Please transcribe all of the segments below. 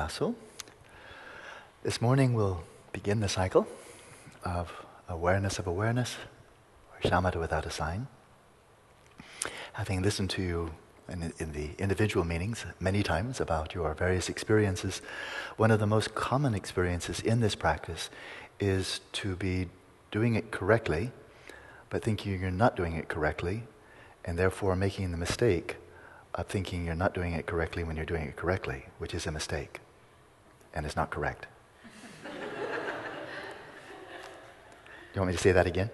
Tasso. This morning we'll begin the cycle of awareness, or shamatha without a sign. Having listened to you in the individual meetings many times about your various experiences, one of the most common experiences in this practice is to be doing it correctly, but thinking you're not doing it correctly, and therefore making the mistake of thinking you're not doing it correctly when you're doing it correctly, which is a mistake, and it's not correct. You want me to say that again?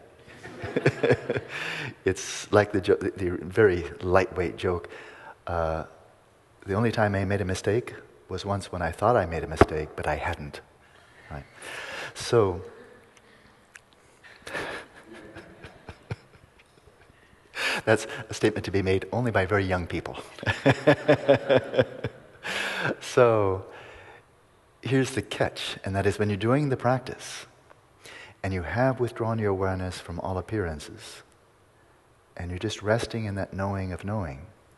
It's like the very lightweight joke. The only time I made a mistake was once when I thought I made a mistake, but I hadn't. Right? So, that's a statement to be made only by very young people. So, here's the catch, and that is when you're doing the practice, and you have withdrawn your awareness from all appearances, and you're just resting in that knowing of knowing,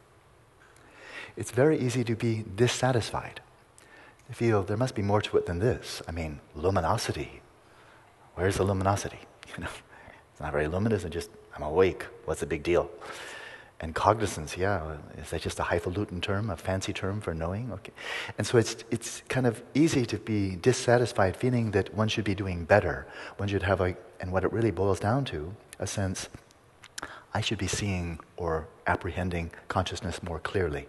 it's very easy to be dissatisfied. You feel there must be more to it than this. I mean, luminosity. Where's the luminosity? It's not very luminous, and just, I'm awake. What's the big deal? And cognizance, is that just a highfalutin term, a fancy term for knowing? Okay. And so it's kind of easy to be dissatisfied, feeling that one should be doing better. One should have and what it really boils down to, a sense, I should be seeing or apprehending consciousness more clearly.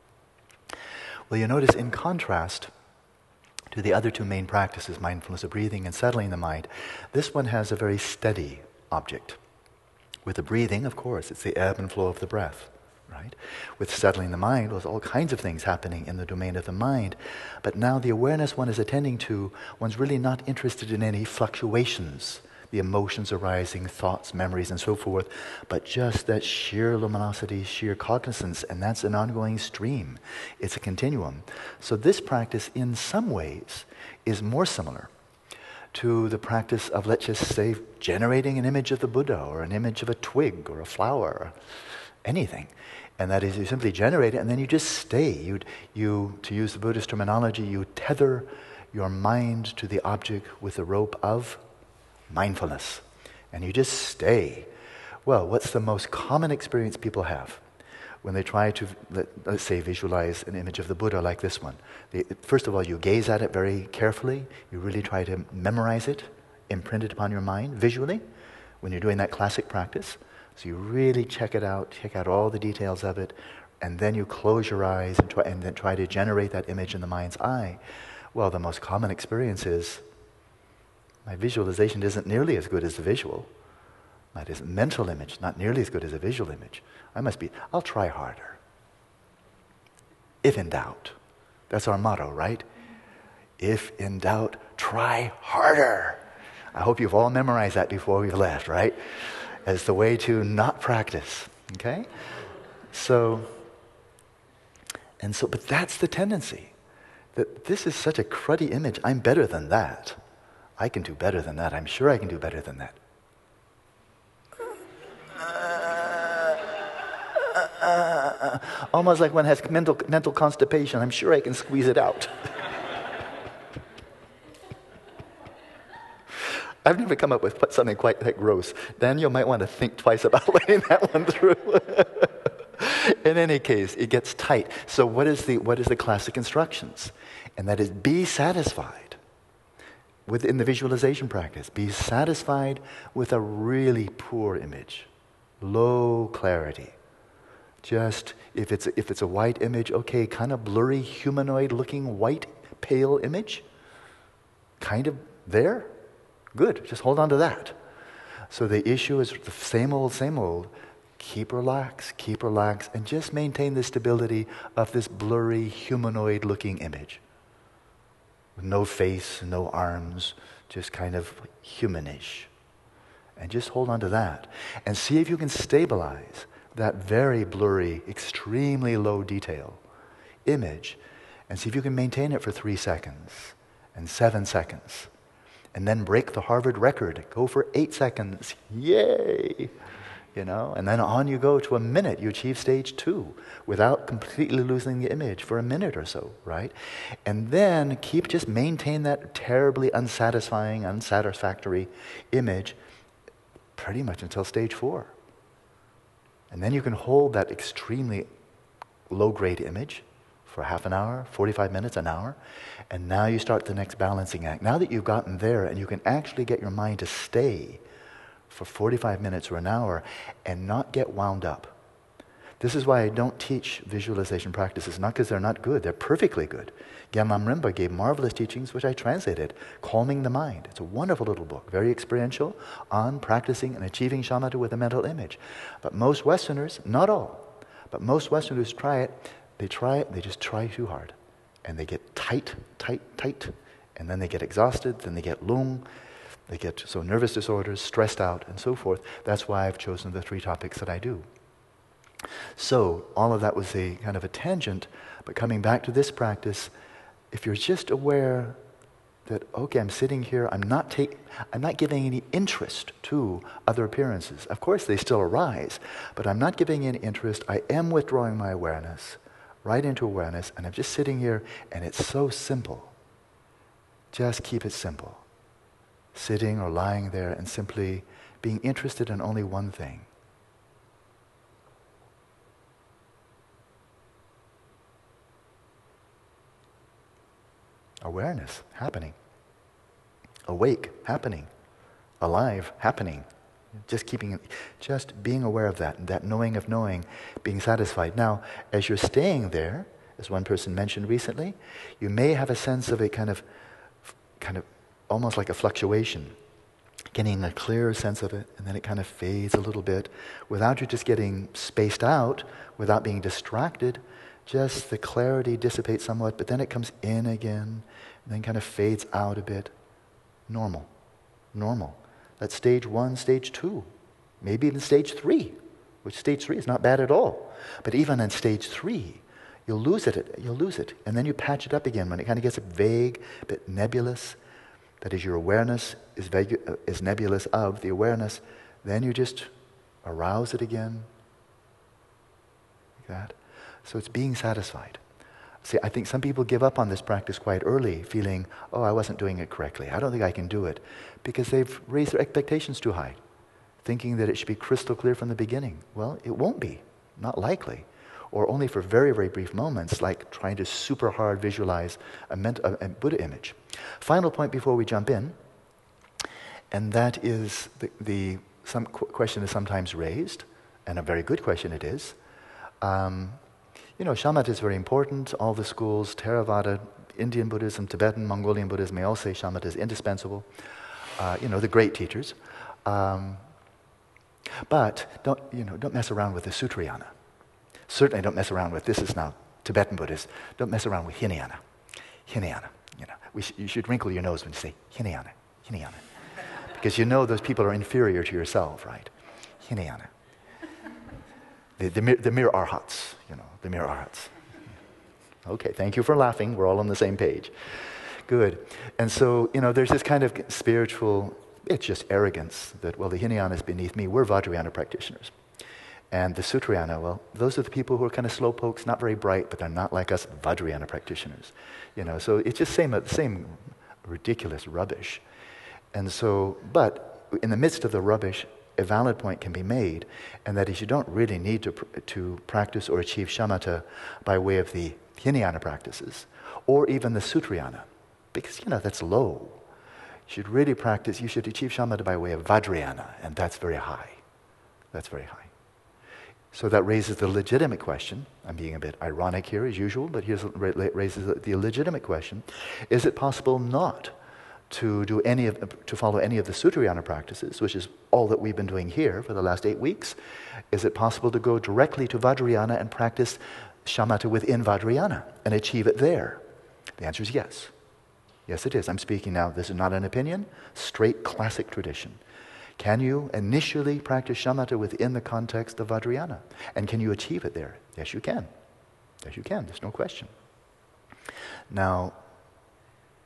Well, you notice in contrast to the other two main practices, mindfulness of breathing and settling the mind, this one has a very steady object. With the breathing, of course, it's the ebb and flow of the breath, right? With settling the mind, there's all kinds of things happening in the domain of the mind. But now the awareness one is attending to, one's really not interested in any fluctuations, the emotions arising, thoughts, memories, and so forth, but just that sheer luminosity, sheer cognizance, and that's an ongoing stream. It's a continuum. So this practice, in some ways, is more similar to the practice of, let's just say, generating an image of the Buddha or an image of a twig or a flower or anything. And that is, you simply generate it and then you just stay. You, to use the Buddhist terminology, you tether your mind to the object with the rope of mindfulness. And you just stay. Well, what's the most common experience people have when they try to, let's say, visualize an image of the Buddha like this one? First of all, you gaze at it very carefully. You really try to memorize it, imprint it upon your mind visually when you're doing that classic practice. So you really check it out, check out all the details of it, and then you close your eyes and then try to generate that image in the mind's eye. Well, the most common experience is, my visualization isn't nearly as good as the visual. That is a mental image, not nearly as good as a visual image. I'll try harder. If in doubt. That's our motto, right? If in doubt, try harder. I hope you've all memorized that before we've left, right? As the way to not practice, okay? But that's the tendency. That this is such a cruddy image. I'm better than that. I can do better than that. I'm sure I can do better than that. Almost like one has mental constipation. I'm sure I can squeeze it out. I've never come up with something quite that gross. Daniel might want to think twice about letting that one through. In any case, it gets tight. So what is the classic instructions? And that is, be satisfied within the visualization practice. Be satisfied with a really poor image, low clarity. Just, if it's a white image, okay, kind of blurry, humanoid-looking, white, pale image. Kind of there. Good, just hold on to that. So the issue is the same old. Keep relaxed, and just maintain the stability of this blurry, humanoid-looking image. With no face, no arms, just kind of humanish. And just hold on to that. And see if you can stabilize that very blurry, extremely low detail image, and see if you can maintain it for 3 seconds and 7 seconds, and then break the Harvard record. Go for 8 seconds. Yay! and then on you go to a minute. You achieve stage 2 without completely losing the image for a minute or so, right? And then just maintain that terribly unsatisfactory image pretty much until stage 4. And then you can hold that extremely low-grade image for half an hour, 45 minutes, an hour, and now you start the next balancing act. Now that you've gotten there and you can actually get your mind to stay for 45 minutes or an hour and not get wound up. This is why I don't teach visualization practices, not because they're not good, they're perfectly good. Genlam Rinpa gave marvelous teachings, which I translated, Calming the Mind. It's a wonderful little book, very experiential, on practicing and achieving shamatha with a mental image. But most Westerners, not all, but most Westerners try it, they just try too hard. And they get tight, and then they get exhausted, then they get lung, they get so nervous disorders, stressed out, and so forth. That's why I've chosen the 3 topics that I do. So all of that was a kind of a tangent, but coming back to this practice, if you're just aware that, okay, I'm sitting here, I'm not giving any interest to other appearances. Of course, they still arise, but I'm not giving any interest. I am withdrawing my awareness right into awareness, and I'm just sitting here, and it's so simple. Just keep it simple. Sitting or lying there and simply being interested in only one thing. Awareness happening. Awake happening. Alive happening. Just being aware of that knowing of knowing, being satisfied. Now, as you're staying there, as one person mentioned recently, you may have a sense of a kind of almost like a fluctuation, getting a clearer sense of it, and then it kind of fades a little bit, without you just getting spaced out, without being distracted. Just the clarity dissipates somewhat, but then it comes in again, and then kind of fades out a bit. Normal. That's stage 1, stage 2, maybe even stage 3, which stage 3 is not bad at all. But even in stage 3, you'll lose it, and then you patch it up again when it kind of gets vague, a bit nebulous. That is, your awareness is nebulous of the awareness. Then you just arouse it again, like that. So it's being satisfied. See, I think some people give up on this practice quite early, feeling, oh, I wasn't doing it correctly. I don't think I can do it. Because they've raised their expectations too high, thinking that it should be crystal clear from the beginning. Well, it won't be, not likely. Or only for very, very brief moments, like trying to super hard visualize a Buddha image. Final point before we jump in, and that is some question is sometimes raised, and a very good question it is. Shamatha is very important. All the schools, Theravada, Indian Buddhism, Tibetan, Mongolian Buddhism, may all say shamatha is indispensable. The great teachers. But don't mess around with the Sutrayana. Certainly don't mess around with, this is now Tibetan Buddhist, don't mess around with Hinayana. You should wrinkle your nose when you say Hinayana. Because those people are inferior to yourself, right? Hinayana. The mere arhats, the mere arhats. Okay, thank you for laughing. We're all on the same page. Good. And so, there's this kind of spiritual, it's just arrogance that, well, the Hinayana is beneath me. We're Vajrayana practitioners. And the Sutrayana, well, those are the people who are kind of slowpokes, not very bright, but they're not like us Vajrayana practitioners. So it's just the same ridiculous rubbish. And so, but in the midst of the rubbish, a valid point can be made, and that is you don't really need to practice or achieve shamatha by way of the Hinayana practices, or even the Sutrayana, because that's low. You should really practice, you should achieve shamatha by way of Vajrayana, and that's very high. That's very high. So that raises the legitimate question. I'm being a bit ironic here as usual, but raises the legitimate question: is it possible not to follow any of the Sutrayana practices, which is all that we've been doing here for the last 8 weeks? Is it possible to go directly to Vajrayana and practice shamatha within Vajrayana and achieve it there? The answer is yes. Yes, it is. I'm speaking now, this is not an opinion, straight classic tradition. Can you initially practice shamatha within the context of Vajrayana? And can you achieve it there? Yes, you can. Yes, you can. There's no question. Now,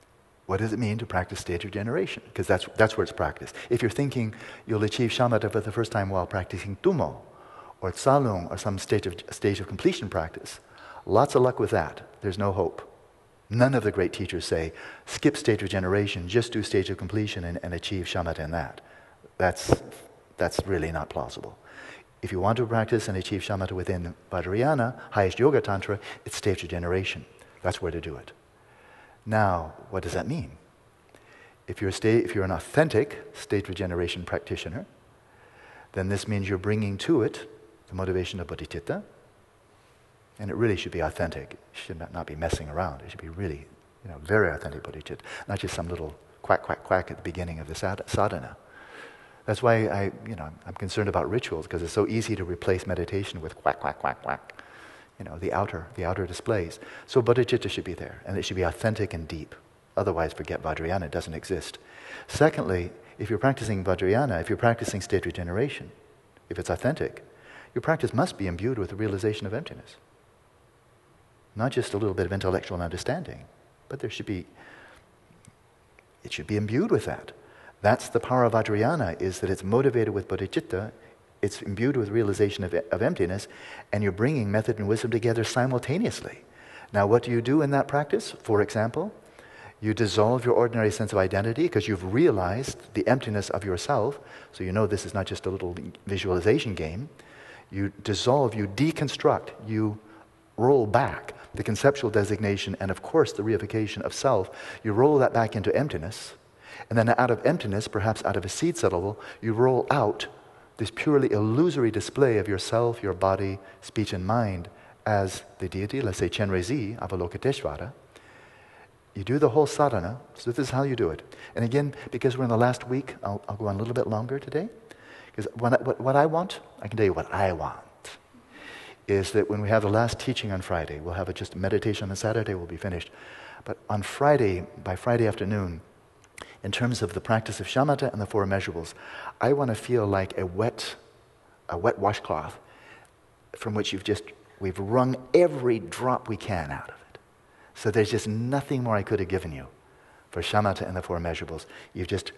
What does it mean to practice stage of generation? Because that's where it's practiced. If you're thinking you'll achieve shamatha for the first time while practicing tummo, or tsalung, or some stage of completion practice, lots of luck with that. There's no hope. None of the great teachers say, skip stage of generation, just do stage of completion and achieve shamatha in that. That's really not plausible. If you want to practice and achieve shamatha within Vajrayana, highest yoga tantra, it's stage of generation. That's where to do it. Now, what does that mean? If you're an authentic stage of generation practitioner, then this means you're bringing to it the motivation of bodhicitta, and it really should be authentic. It should not be messing around. It should be really, very authentic bodhicitta, not just some little quack, quack, quack at the beginning of the sadhana. That's why I'm concerned about rituals, because it's so easy to replace meditation with quack, quack, quack, quack. The outer displays. So bodhicitta should be there, and it should be authentic and deep. Otherwise, forget Vajrayana, it doesn't exist. Secondly, if you're practicing Vajrayana, if you're practicing state regeneration, if it's authentic, your practice must be imbued with the realization of emptiness. Not just a little bit of intellectual understanding, but it should be imbued with that. That's the power of Vajrayana, is that it's motivated with bodhicitta, it's imbued with realization of emptiness, and you're bringing method and wisdom together simultaneously. Now, what do you do in that practice? For example, you dissolve your ordinary sense of identity because you've realized the emptiness of yourself, so you know this is not just a little visualization game. You dissolve, you deconstruct, you roll back the conceptual designation and, of course, the reification of self. You roll that back into emptiness, and then out of emptiness, perhaps out of a seed level, you roll out this purely illusory display of yourself, your body, speech, and mind as the deity, let's say Chenrezig, Avalokiteshvara. You do the whole sadhana, so this is how you do it. And again, because we're in the last week, I'll go on a little bit longer today. Because what I want, I can tell you what I want, is that when we have the last teaching on Friday, we'll have just meditation on Saturday, we'll be finished. But on Friday, by Friday afternoon, in terms of the practice of shamatha and the four immeasurables, I want to feel like a wet washcloth from which we've wrung every drop we can out of it. So there's just nothing more I could have given you for shamatha and the four immeasurables. You've just...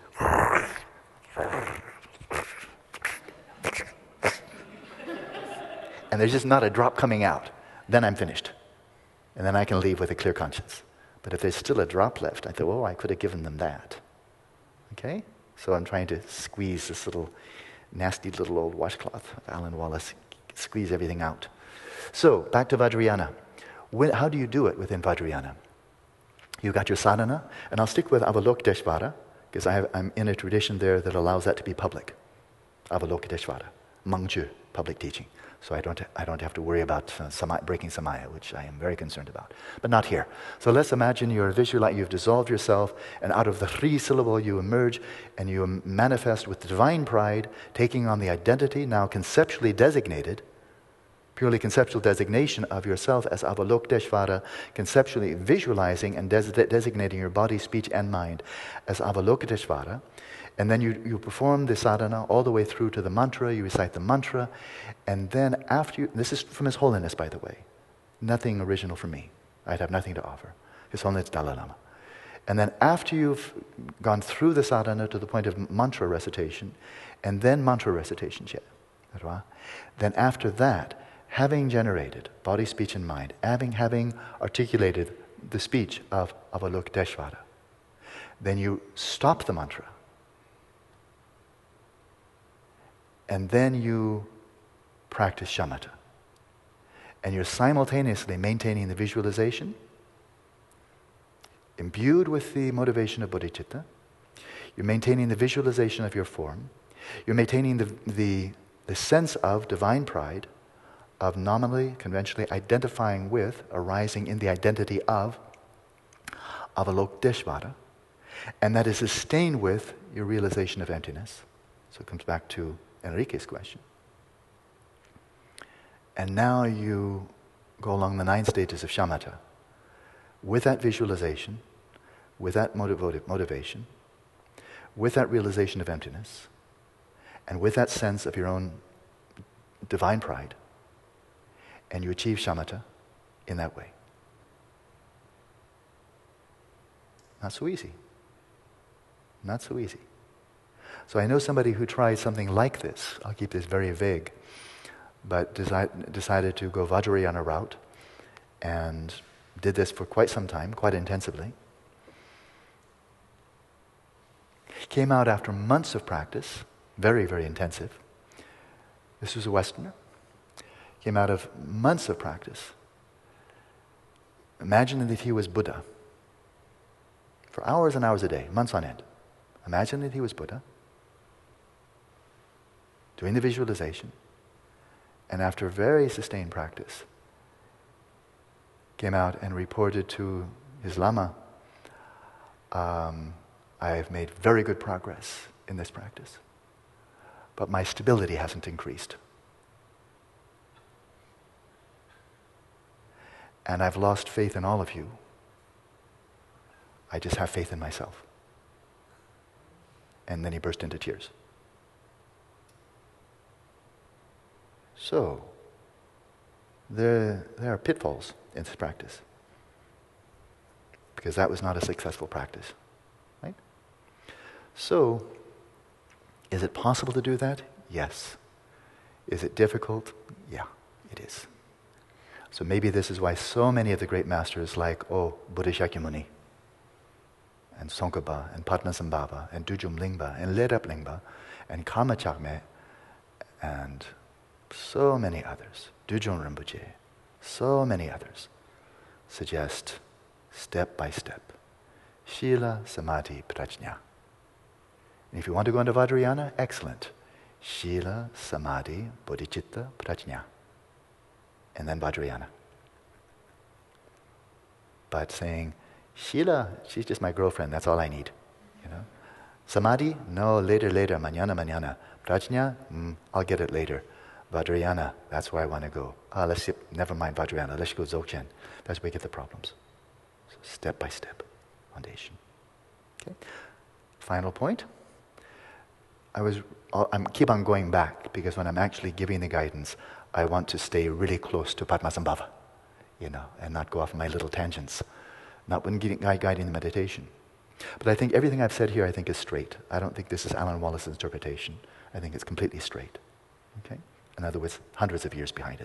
and there's just not a drop coming out. Then I'm finished. And then I can leave with a clear conscience. But if there's still a drop left, I thought, I could have given them that. Okay? So I'm trying to squeeze this little, nasty little old washcloth of Alan Wallace, squeeze everything out. So, back to Vajrayana. How do you do it within Vajrayana? You got your sadhana, and I'll stick with Avalokiteshvara, because I'm in a tradition there that allows that to be public. Avalokiteshvara, Mangju, public teaching. So I don't have to worry about breaking samaya, which I am very concerned about. But not here. So let's imagine you've dissolved yourself, and out of the 3-syllable you emerge, and you manifest with divine pride, taking on the identity now conceptually designated, purely conceptual designation of yourself as Avalokiteshvara, conceptually visualizing and designating your body, speech, and mind as Avalokiteshvara. And then you perform the sadhana all the way through to the mantra, you recite the mantra, and then this is from His Holiness, by the way, nothing original from me. I'd have nothing to offer. His Holiness Dalai Lama. And then after you've gone through the sadhana to the point of mantra recitation, and then mantra recitation, then after that, having generated body, speech, and mind, having articulated the speech of Avalokiteshvara, then you stop the mantra. And then you practice shamatha. And you're simultaneously maintaining the visualization, imbued with the motivation of bodhicitta. You're maintaining the visualization of your form. You're maintaining the sense of divine pride, of nominally, conventionally identifying with, arising in the identity of Avalokiteshvara. And that is sustained with your realization of emptiness. So it comes back to Enrique's question. And now you go along the 9 stages of shamatha with that visualization, with that motivation, with that realization of emptiness, and with that sense of your own divine pride, and you achieve shamatha in that way. Not so easy. Not so easy. So I know somebody who tried something like this. I'll keep this very vague, but decided to go Vajrayana route and did this for quite some time, quite intensively. Came out after months of practice, very, very intensive. This was a Westerner. Came out of months of practice. Imagine that he was Buddha for hours and hours a day, months on end. Imagine that he was Buddha, doing the visualization, and after very sustained practice, came out and reported to his Lama, I've made very good progress in this practice, but my stability hasn't increased. And I've lost faith in all of you. I just have faith in myself. And then he burst into tears. So, there are pitfalls in this practice. Because that was not a successful practice. Right? So, is it possible to do that? Yes. Is it difficult? Yeah, it is. So maybe this is why so many of the great masters like, Buddha Shakyamuni, and Tsongkhapa, and Padmasambhava, and Dudjom Lingpa, and Lerab Lingpa, and Karma Chakme, and so many others, Dudjom Rinpoche, so many others, suggest step by step, Shila, Samadhi, Prajna. And if you want to go into Vajrayana, excellent. Shila, Samadhi, Bodhicitta, Prajna. And then Vajrayana. But saying, Sheila, she's just my girlfriend, that's all I need. You know? Samadhi? No, later, mañana. Prajna? I'll get it later. Vajrayana, that's where I want to go. Never mind Vajrayana, let's go Dzogchen. That's where we get the problems. So step by step, foundation. Okay. Final point. I keep on going back because when I'm actually giving the guidance, I want to stay really close to Padmasambhava, and not go off on my little tangents. Not when guiding the meditation. But I think everything I've said here, I think is straight. I don't think this is Alan Wallace's interpretation. I think it's completely straight. Okay? In other words, hundreds of years behind it.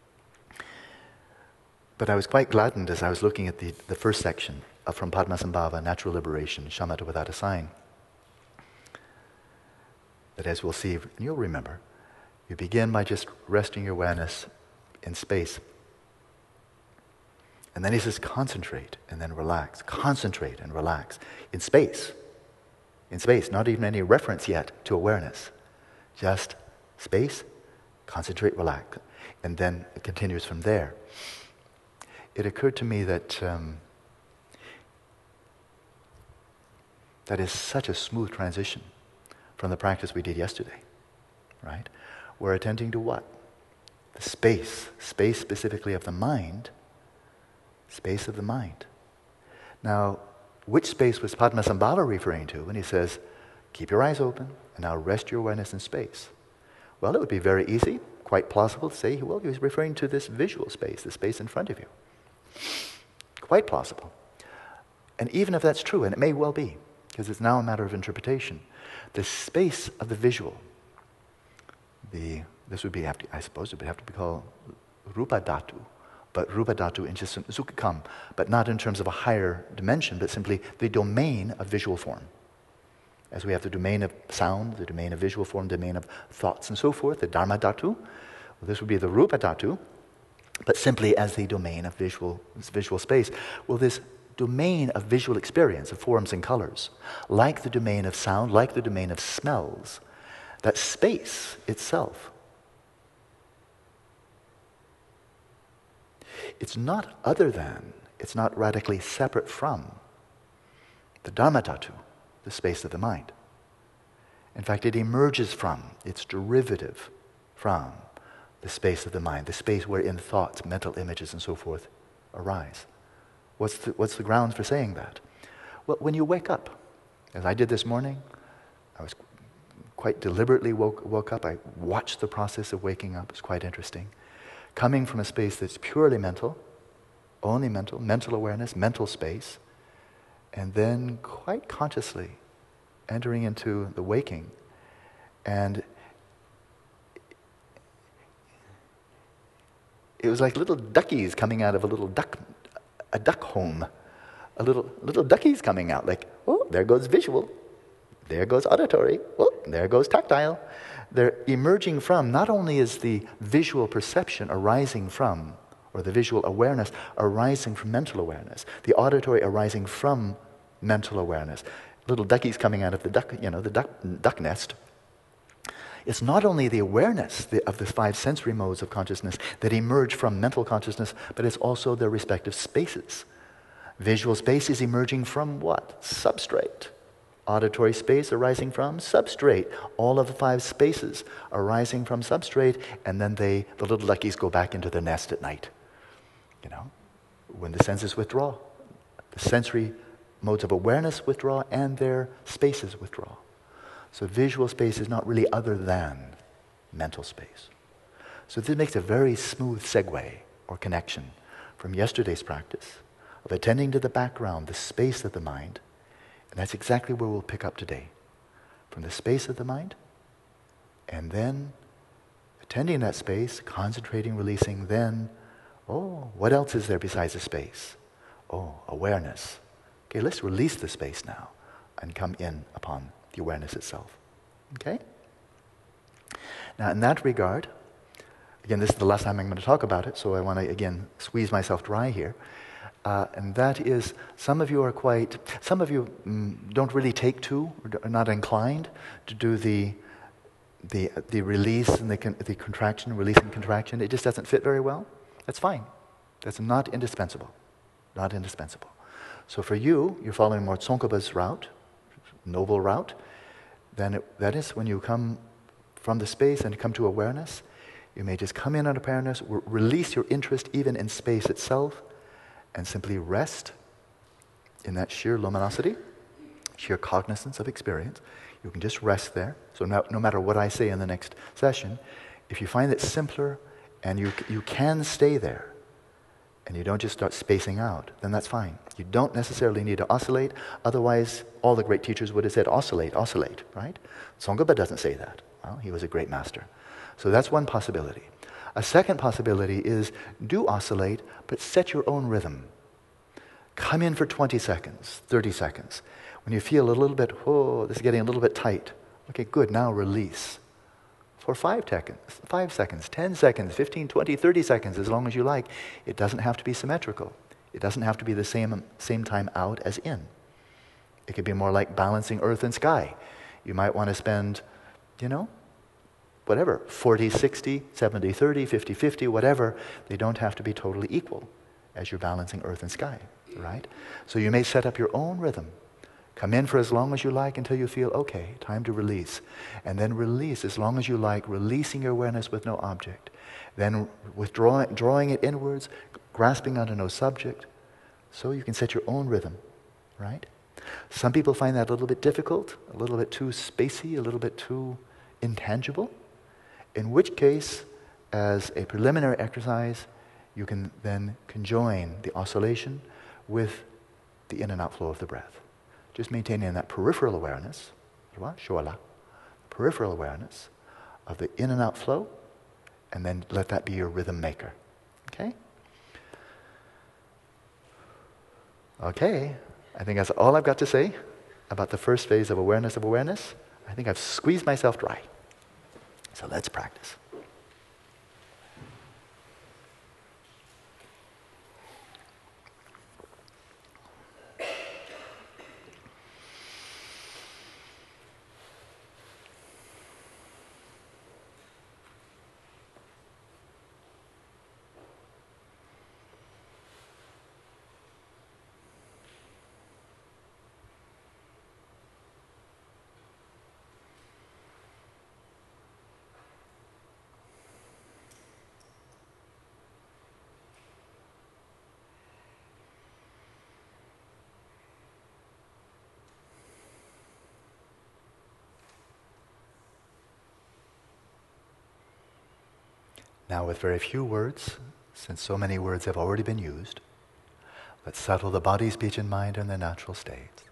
But I was quite gladdened as I was looking at the first section from Padmasambhava, Natural Liberation, Shamatha Without a Sign, that as we'll see, and you'll remember, you begin by just resting your awareness in space. And then he says, concentrate and then relax. Concentrate and relax. In space. In space, not even any reference yet to awareness. Just space, concentrate, relax. And then it continues from there. It occurred to me that that is such a smooth transition from the practice we did yesterday. Right? We're attending to what? The space specifically of the mind. Space of the mind. Now, which space was Padmasambhava referring to when he says, keep your eyes open and now rest your awareness in space? Well, it would be very easy, quite plausible to say, well, he was referring to this visual space, the space in front of you. Quite plausible. And even if that's true, and it may well be, because it's now a matter of interpretation, the space of the visual, this would be, I suppose it would have to be called Rupa Dhatu, but Rupa Dhatu in just Sukkham, but not in terms of a higher dimension, but simply the domain of visual form. As we have the domain of sound, the domain of visual form, the domain of thoughts and so forth, the Dharma Dhatu, well, this would be the Rupa Dhatu, but simply as the domain of visual space. Well, this domain of visual experience, of forms and colors, like the domain of sound, like the domain of smells, that space itself, it's not other than, it's not radically separate from the Dharma Dhatu, the space of the mind. In fact, it emerges from, it's derivative from the space of the mind, the space wherein thoughts, mental images, and so forth arise. What's the grounds for saying that? Well, when you wake up, as I did this morning, I was quite deliberately woke up. I watched the process of waking up. It's quite interesting. Coming from a space that's purely mental, only mental awareness, mental space, and then quite consciously entering into the waking. And it was like little duckies coming out of a duck home. Little duckies coming out, like, oh, there goes visual, there goes auditory, oh, there goes tactile. They're emerging from, not only is the visual perception arising from, or the visual awareness arising from mental awareness, the auditory arising from mental awareness. Little duckies coming out of the duck nest. It's not only the awareness of the 5 sensory modes of consciousness that emerge from mental consciousness, but it's also their respective spaces. Visual space is emerging from what? Substrate. Auditory space arising from substrate. All of the 5 spaces arising from substrate, and then the little duckies go back into their nest at night. When the senses withdraw, the sensory modes of awareness withdraw, and their spaces withdraw. So visual space is not really other than mental space. So this makes a very smooth segue or connection from yesterday's practice of attending to the background, the space of the mind. And that's exactly where we'll pick up today. From the space of the mind, and then attending that space, concentrating, releasing, then, what else is there besides the space? Awareness. Okay, let's release the space now and come in upon the awareness itself. Okay? Now, in that regard, again, this is the last time I'm going to talk about it, so I want to, again, squeeze myself dry here. And that is, some of you don't really take to, or are not inclined to do the release and the contraction, release and contraction. It just doesn't fit very well. That's fine. That's not indispensable. Not indispensable. So for you, you're following more Tsongkhapa's route, noble route. Then that is when you come from the space and come to awareness, you may just come in on awareness, release your interest even in space itself, and simply rest in that sheer luminosity, sheer cognizance of experience. You can just rest there. So no matter what I say in the next session, if you find it simpler and you can stay there, and you don't just start spacing out, then that's fine. You don't necessarily need to oscillate. Otherwise, all the great teachers would have said, oscillate, right? Tsongkhapa doesn't say that. Well, he was a great master. So that's one possibility. A second possibility is do oscillate, but set your own rhythm. Come in for 20 seconds, 30 seconds. When you feel a little bit, this is getting a little bit tight. Okay, good, now release. For 5 seconds, 10 seconds, 15, 20, 30 seconds, as long as you like. It doesn't have to be symmetrical. It doesn't have to be the same time out as in. It could be more like balancing earth and sky. You might want to spend, 40, 60, 70, 30, 50, 50, whatever. They don't have to be totally equal as you're balancing earth and sky, right? So you may set up your own rhythm. Come in for as long as you like until you feel, okay, time to release. And then release as long as you like, releasing your awareness with no object. Then drawing it inwards, grasping onto no subject. So you can set your own rhythm, right? Some people find that a little bit difficult, a little bit too spacey, a little bit too intangible. In which case, as a preliminary exercise, you can then conjoin the oscillation with the in and out flow of the breath. Just maintaining that peripheral awareness, peripheral awareness of the in and out flow, and then let that be your rhythm maker. Okay? Okay, I think that's all I've got to say about the first phase of awareness. I think I've squeezed myself dry. So let's practice. Now, with very few words, since so many words have already been used, but settle the body, speech, and mind in their natural states.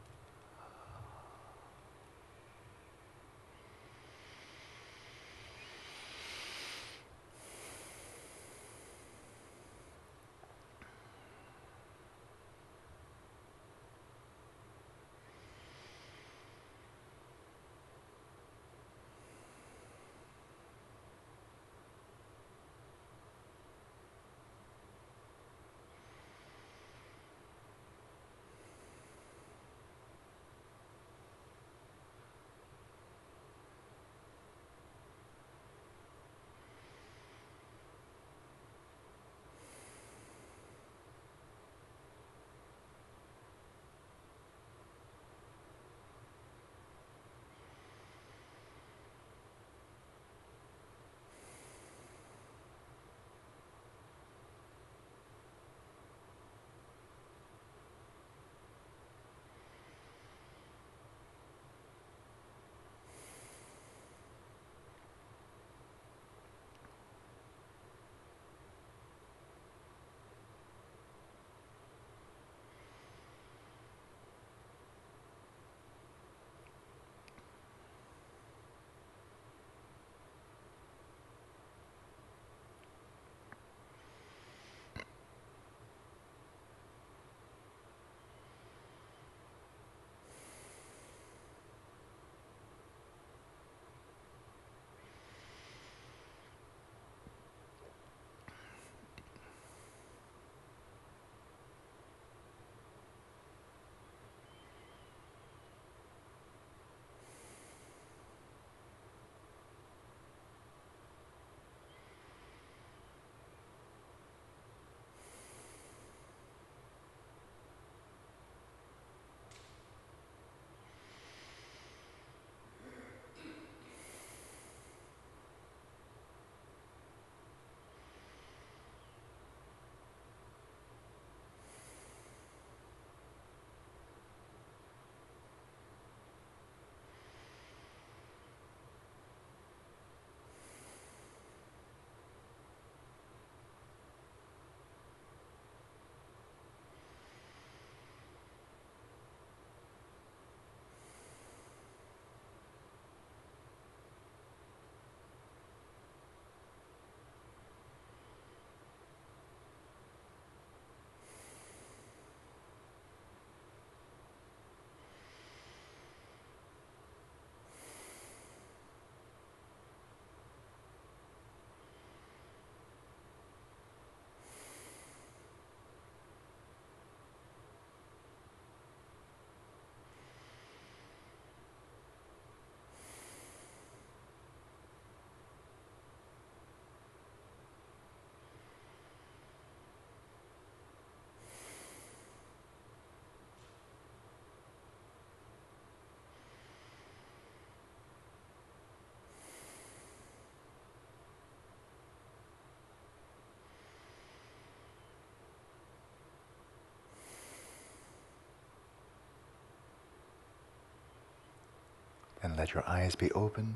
And let your eyes be open.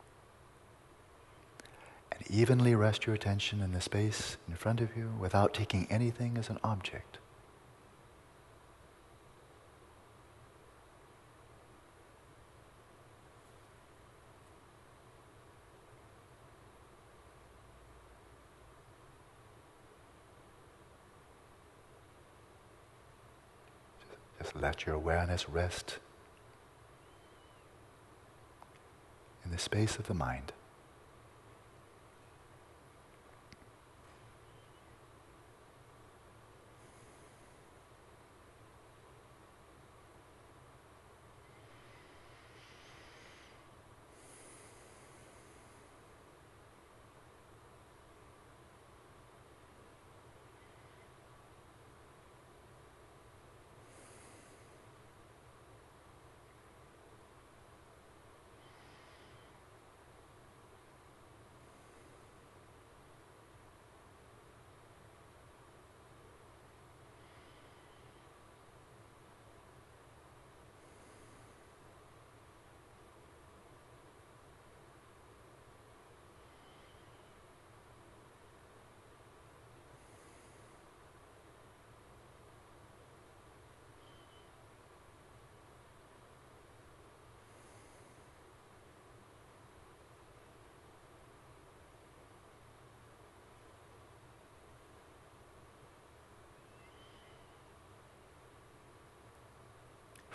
And evenly rest your attention in the space in front of you without taking anything as an object. Just let your awareness rest in the space of the mind.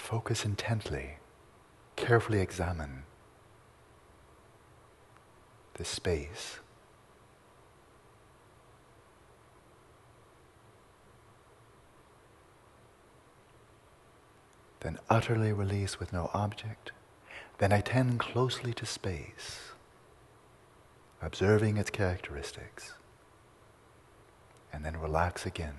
focus intently, carefully examine this space. Then utterly release with no object. Then attend closely to space, observing its characteristics, and then relax again.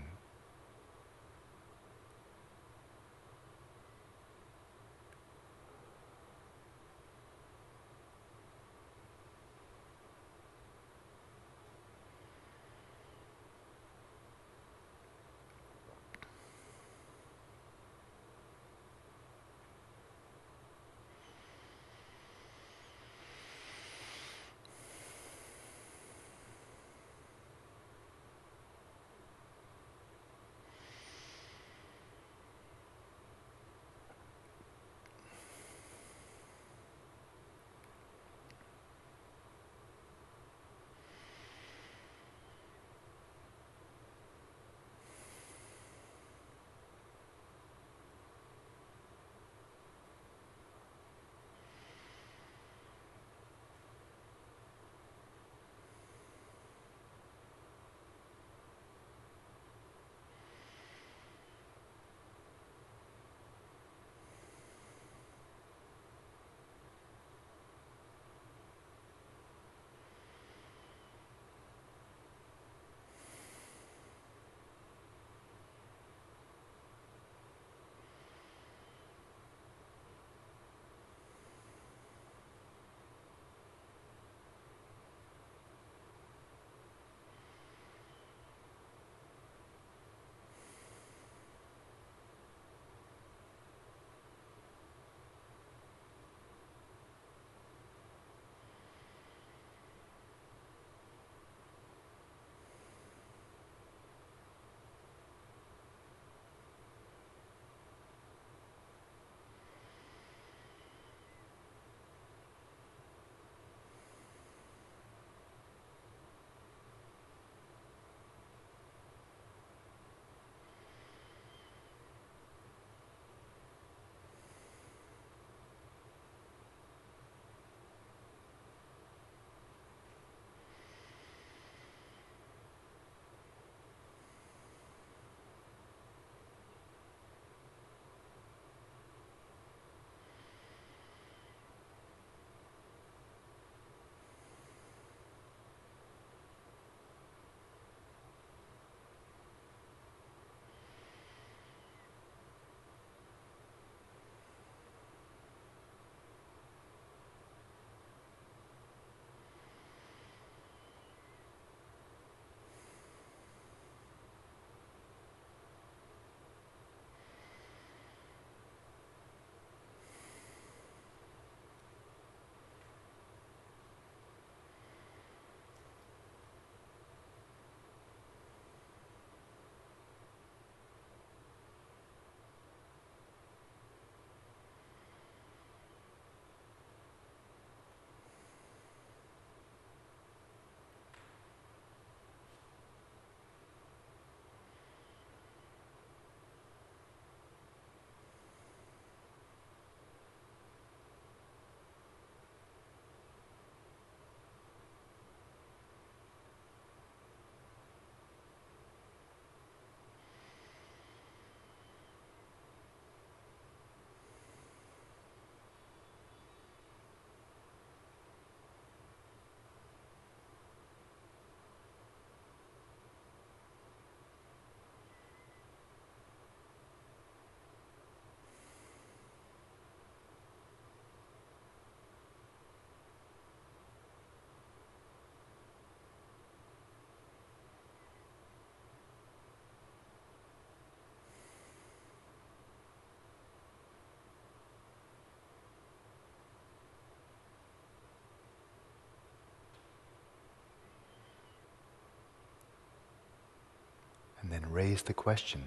And then raise the question,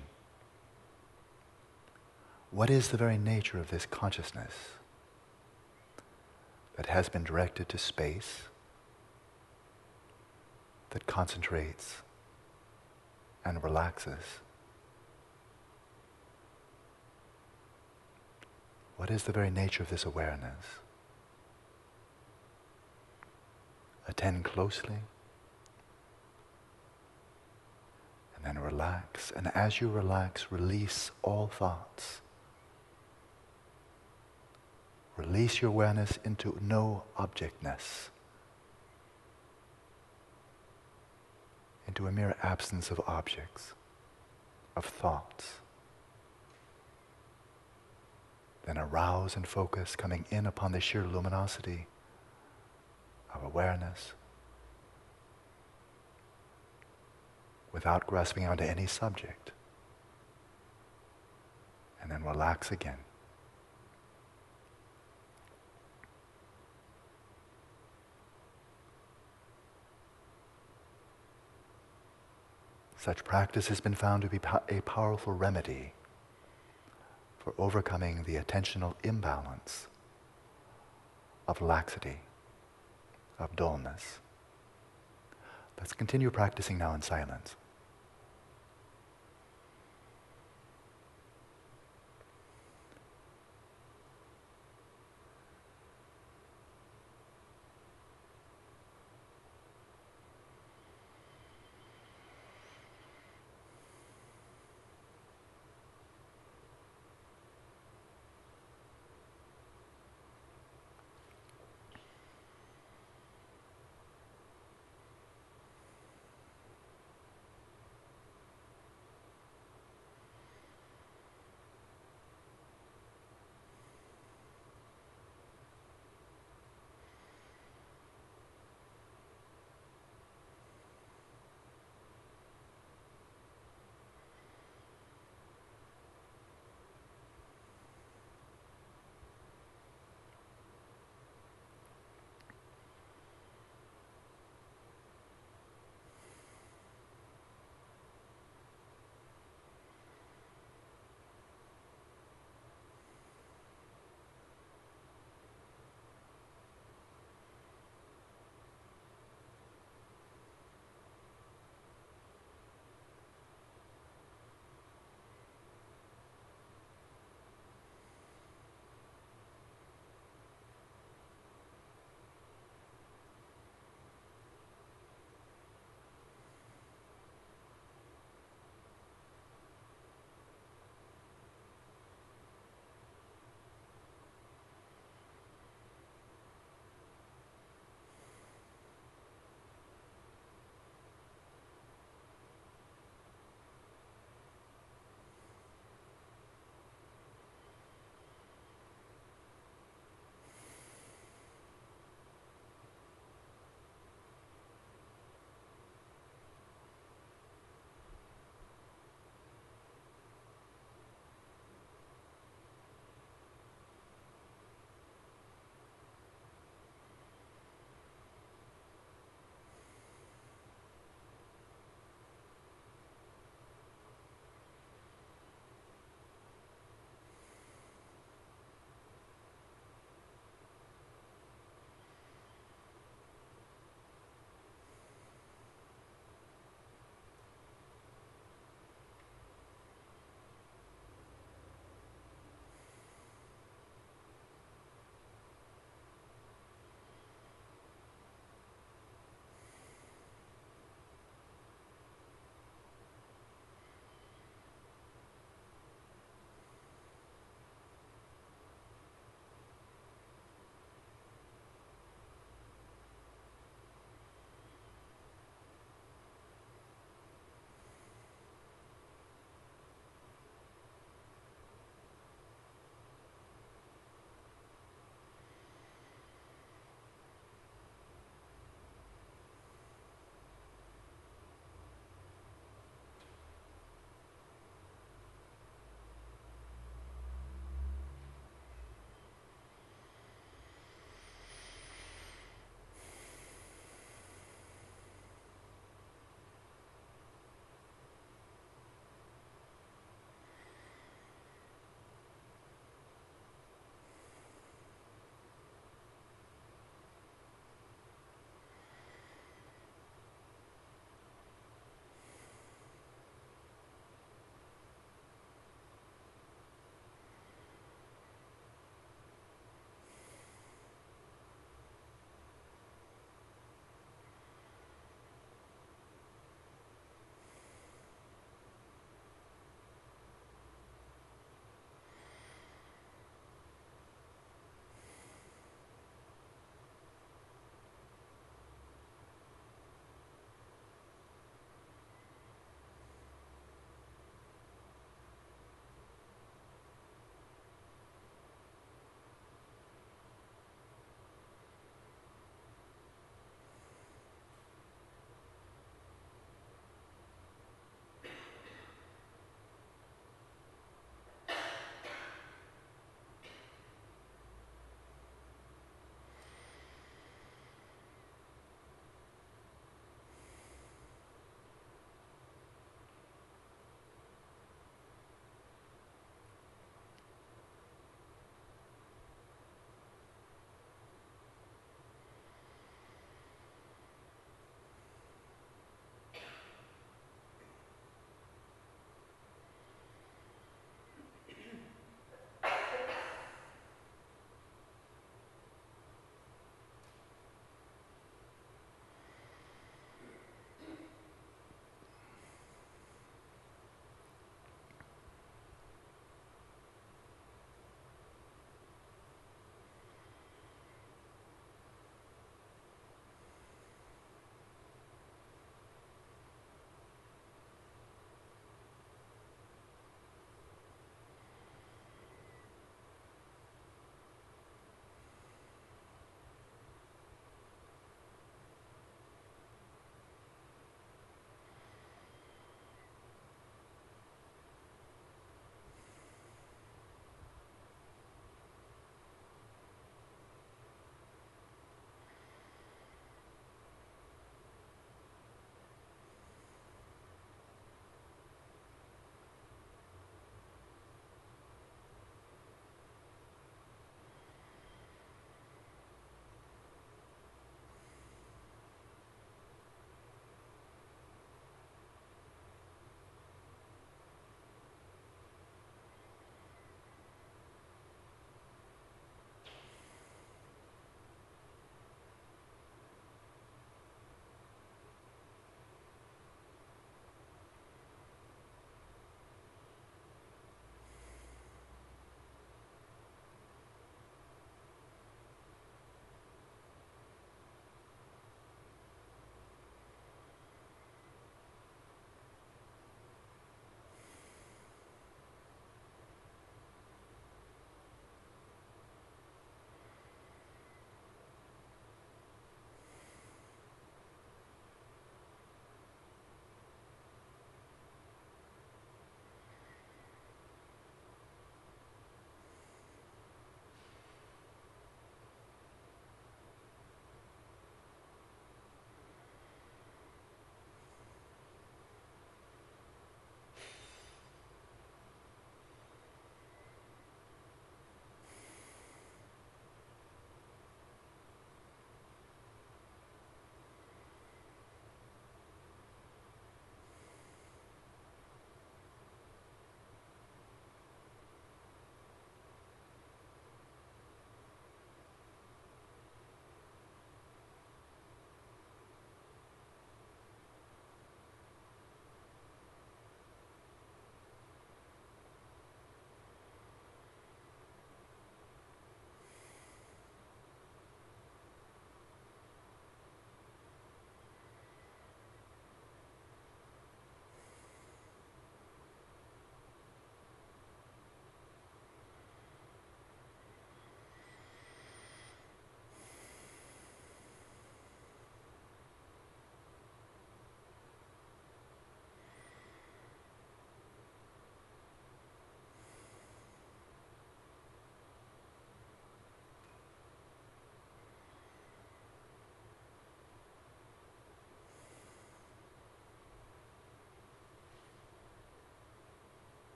what is the very nature of this consciousness that has been directed to space, that concentrates and relaxes? What is the very nature of this awareness? Attend closely, and then relax. And as you relax, release all thoughts. Release your awareness into no objectness, into a mere absence of objects, of thoughts. Then arouse and focus, coming in upon the sheer luminosity of awareness, without grasping onto any subject. And then relax again. Such practice has been found to be a powerful remedy for overcoming the attentional imbalance of laxity, of dullness. Let's continue practicing now in silence.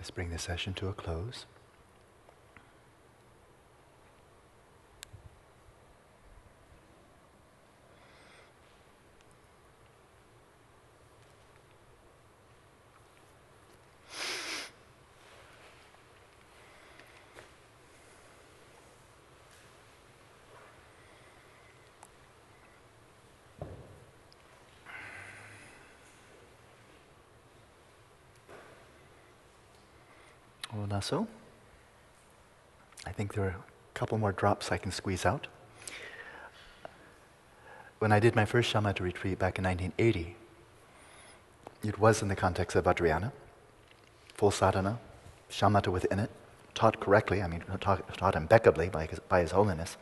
Let's bring this session to a close. So, I think there are a couple more drops I can squeeze out. When I did my first shamatha retreat back in 1980, it was in the context of Vajrayana, full sadhana, shamatha within it, taught correctly, taught impeccably by His Holiness.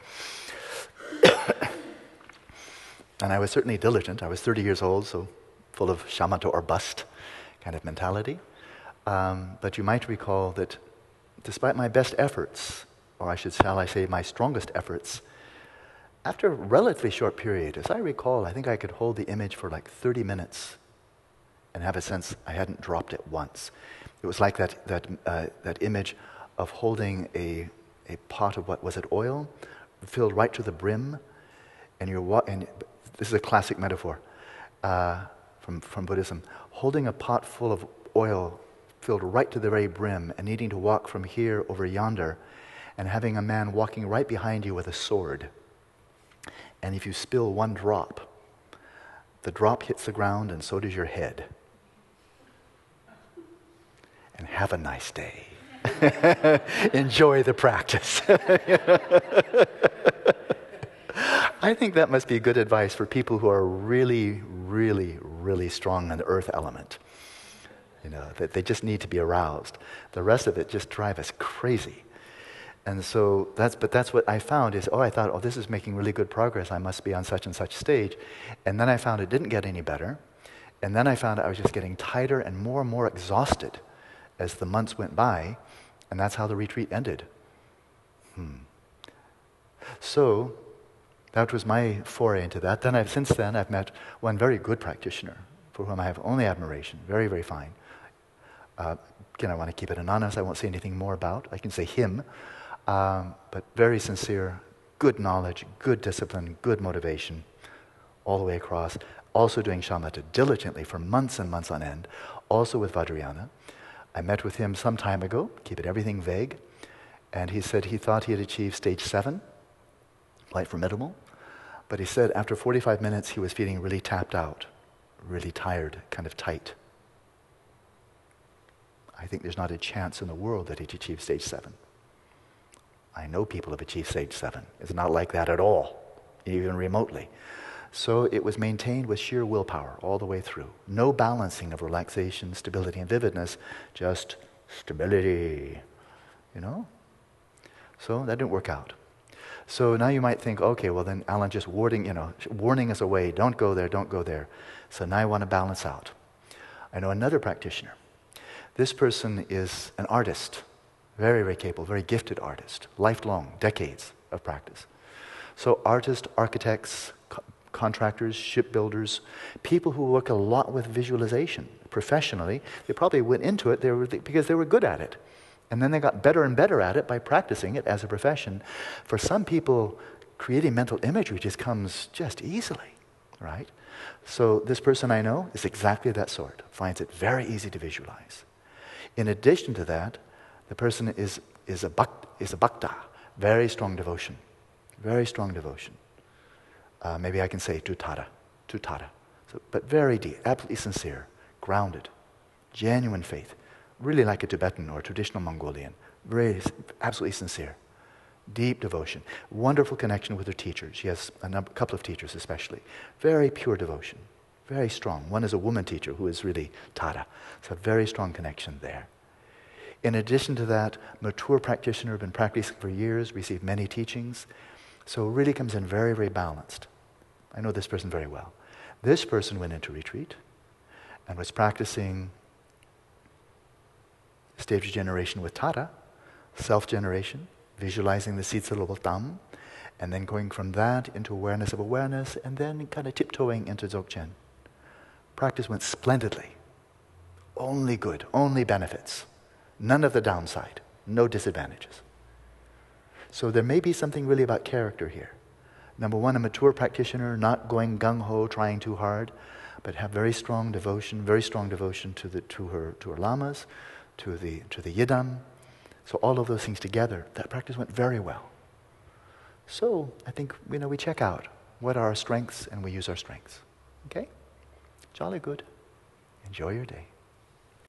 And I was certainly diligent. I was 30 years old, so full of shamatha or bust kind of mentality. But you might recall that despite my best efforts, or shall I say my strongest efforts, after a relatively short period, as I recall, I think I could hold the image for like 30 minutes and have a sense I hadn't dropped it once. It was like that image of holding a pot of, what was it, oil, filled right to the brim, and this is a classic metaphor from Buddhism, holding a pot full of oil filled right to the very brim and needing to walk from here over yonder and having a man walking right behind you with a sword. And if you spill one drop, the drop hits the ground and so does your head. And have a nice day. Enjoy the practice. I think that must be good advice for people who are really, really, really strong on the earth element. That they just need to be aroused. The rest of it just drive us crazy. And so that's what I found is, I thought, this is making really good progress. I must be on such and such stage. And then I found it didn't get any better. And then I found I was just getting tighter and more exhausted as the months went by. And that's how the retreat ended. So that was my foray into that. Since then, I've met one very good practitioner for whom I have only admiration. Very, very fine. Again, I want to keep it anonymous. I won't say anything more about. I can say him. But very sincere, good knowledge, good discipline, good motivation, all the way across. Also doing shamatha diligently for months and months on end. Also with Vajrayana. I met with him some time ago, keep everything vague. And he said he thought he had achieved stage 7, quite formidable. But he said after 45 minutes he was feeling really tapped out, really tired, kind of tight. I think there's not a chance in the world that he'd achieve stage 7. I know people have achieved stage 7. It's not like that at all, even remotely. So it was maintained with sheer willpower all the way through. No balancing of relaxation, stability, and vividness, just stability, So that didn't work out. So now you might think, okay, well then Alan just warning us away, don't go there, don't go there. So now I want to balance out. I know another practitioner. This person is an artist, very, very capable, very gifted artist, lifelong, decades of practice. So artists, architects, contractors, shipbuilders, people who work a lot with visualization professionally, they probably went into it because they were good at it. And then they got better and better at it by practicing it as a profession. For some people, creating mental imagery just comes just easily, right? So this person I know is exactly that sort, finds it very easy to visualize. In addition to that, the person is a bhakta, very strong devotion, very strong devotion. Maybe I can say tutada. So, but very deep, absolutely sincere, grounded, genuine faith, really like a Tibetan or traditional Mongolian, very absolutely sincere, deep devotion, wonderful connection with her teachers. She has a couple of teachers especially, very pure devotion. Very strong. One is a woman teacher who is really Tada. So a very strong connection there. In addition to that, mature practitioner, been practicing for years, received many teachings. So really comes in very, very balanced. I know this person very well. This person went into retreat and was practicing stage generation with Tada, self-generation, visualizing the Sitsalobal, and then going from that into awareness of awareness, and then kind of tiptoeing into Dzogchen. Practice went splendidly. Only good, only benefits. None of the downside. No disadvantages. So there may be something really about character here. Number one, a mature practitioner, not going gung-ho, trying too hard, but have very strong devotion to her lamas, to the yidam. So all of those things together, that practice went very well. So I think we check out what are our strengths and we use our strengths. Okay? Jolly good. Enjoy your day.